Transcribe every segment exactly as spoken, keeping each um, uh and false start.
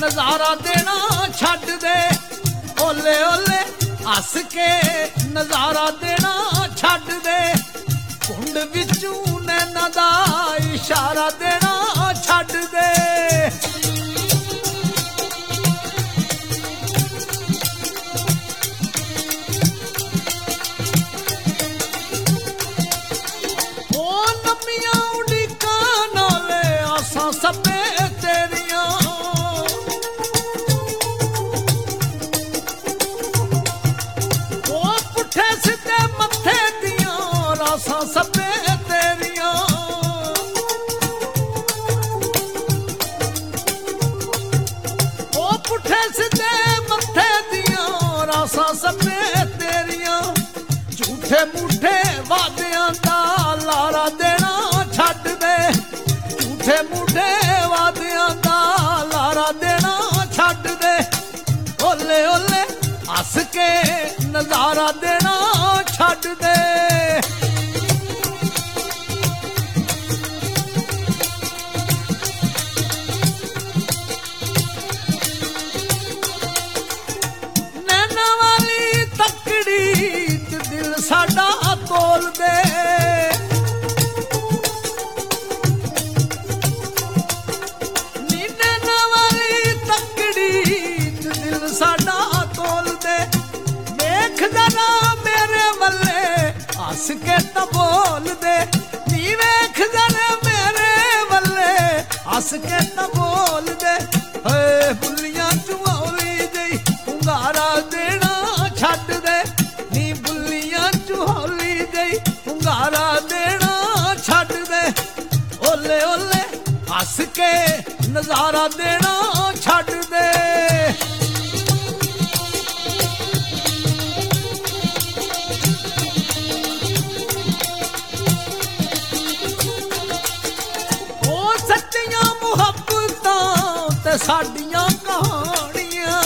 ਨਜ਼ਾਰਾ ਦੇਣਾ ਛੱਡ ਦੇ। ਓਲੇ ਓਲੇ ਹੱਸ ਕੇ ਨਜ਼ਾਰਾ ਦੇਣਾ ਛੱਡ ਦੇ। ਕੁੰਡ ਵਿੱਚੋਂ ਨੈਣਾ ਦਾ ਇਸ਼ਾਰਾ ਦੇਣਾ ਛੱਡ ਦੇ। ਉਹ ਲੰਮੀਆਂ ਉਡੀਕਾਂ ਨਾਲੇ ਆਸਾਂ ਸੱਪੇ ਤੇਰੀਆਂ। ਉਹ ਪੁੱਠੇ ਸਿੱਧੇ ਮੱਥੇ ਦੀਆਂ ਰਾਸਾਂ ਸੱਪੇ ਤੇਰੀਆਂ। ਉਹ ਪੁੱਠੇ ਸਿੱਧੇ ਮੱਥੇ ਦੀਆਂ ਰਾਸਾਂ ਸੱਪੇ ਤੇਰੀਆਂ। ਝੂਠੇ ਮੂਠੇ ਵਾਦਿਆਂ ਦਾ ਲਾਰਾ ਦੇਣਾ ਛੱਡ ਦੇ। ਝੂਠੇ ਮੂਠੇ ਵਾਦਿਆਂ ਦਾ ਲਾਰਾ ਦੇਣਾ ਛੱਡ ਦੇ। ਓਲੇ ਓਲੇ ਹੱਸ ਕੇ ਨਜ਼ਾਰਾ ਦੇਣਾ ਛੱਡ ਦੇ। ਨੈਣਾ ਵਾਲੀ ਤੱਕੜੀ ਚ ਦਿਲ ਸਾਡਾ ਤੋਲ ਦੇ। ਨੀ ਨੈਣਾ ਵਾਲੀ ਤੱਕੜੀ ਚ ਦਿਲ ਸਾਡਾ ਤੋਲ ਦੇ। ਵੇਖ ਜਰਾ ਮੇਰੇ ਵੱਲੇ ਹੱਸ ਕੇ ਤਾਂ ਬੋਲ ਦੇ। ਨੀ ਵੇਖ ਜਰਾ ਮੇਰੇ ਵੱਲੇ ਹੱਸ ਕੇ ਤਾਂ ਬੋਲ ਦੇ। ਹਏ ਬੁੱਲੀਆਂ ਚੁਹੌਲੀ ਜਈ ਹੁੰਗਾਰਾ ਦੇਣਾ ਛੱਡ ਦੇ। ਨੀ ਬੁੱਲੀਆਂ ਚੁਹੌਲੀ ਜਈ ਹੁੰਗਾਰਾ ਦੇਣਾ ਛੱਡ ਦੇ। ਓਲੇ ਓਲੇ ਹੱਸ ਕੇ ਨਜ਼ਾਰਾ ਦੇਣਾ ਛੱਡ ਦੇ। ਉਹ ਸੱਚੀਆਂ ਮੁਹੱਬਤਾਂ ਤੇ ਸਾਡੀਆਂ ਕਹਾਣੀਆਂ।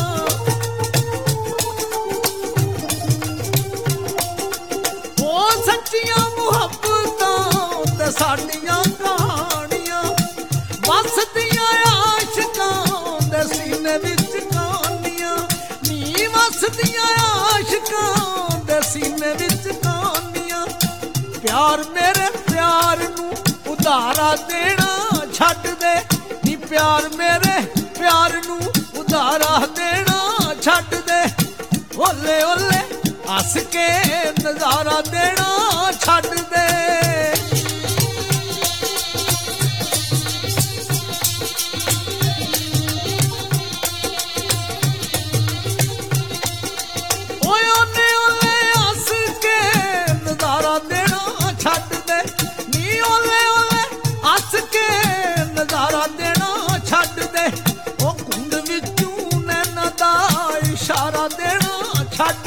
ਉਹ ਸੱਚੀਆਂ ਮੁਹੱਬਤਾਂ ਤੇ ਸਾਡੀਆਂ ਕਹਾਣੀਆਂ। ਵਸਦੀਆਂ ਆਸ਼ਿਕਾਂ ਦੇ ਸੀਨੇ ਵਿੱਚ ਕਹਾਣੀਆਂ। ਨੀ ਵਸਦੀਆਂ ਆਸ਼ਿਕਾਂ ਦੇ ਸੀਨੇ ਵਿੱਚ ਕਹਾਣੀਆਂ। ਪਿਆਰ ਮੇਰੇ ਪਿਆਰ ਨੂੰ ਉਧਾਰਾ ਦੇਣਾ ਛੱਡ ਦੇ। ਨੀ ਪਿਆਰ ਮੇਰੇ ਪਿਆਰ ਨੂੰ ਉਧਾਰਾ ਦੇਣਾ ਛੱਡ ਦੇ। ਓਲੇ ਓਲੇ ਹੱਸ ਕੇ ਨਜ਼ਾਰਾ ਦੇਣਾ ਛੱਡ ਦੇ। ਓਏ ਓਲੇ ਓਲੇ ਹੱਸ ਕੇ ਨਜ਼ਾਰਾ ਦੇਣਾ ਛੱਡ ਦੇ। ਨੀ ਓਲੇ ਓਲੇ ਹੱਸ ਕੇ ਨਜ਼ਾਰਾ ਦੇਣਾ ਛੱਡ ਦੇ। ਉਹ ਕੁੰਡ ਵਿੱਚੋਂ ਨੈਣਾ ਦਾ ਇਸ਼ਾਰਾ ਦੇਣਾ ਛੱਡ